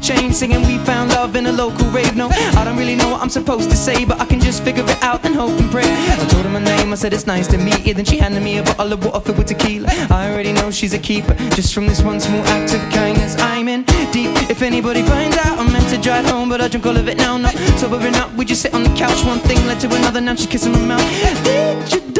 chain singing we found love in a local rave. No, I don't really know what I'm supposed to say, but I can just figure it out and hope and pray. I told her my name, I said it's nice to meet you. Then she handed me a bottle of water filled with tequila. I already know she's a keeper, just from this one small act of kindness. I'm in deep, if anybody finds out I'm meant to drive home, but I drink all of it now. No, sobering up, we just sit on the couch. One thing led to another, now she's kissing my mouth. Did you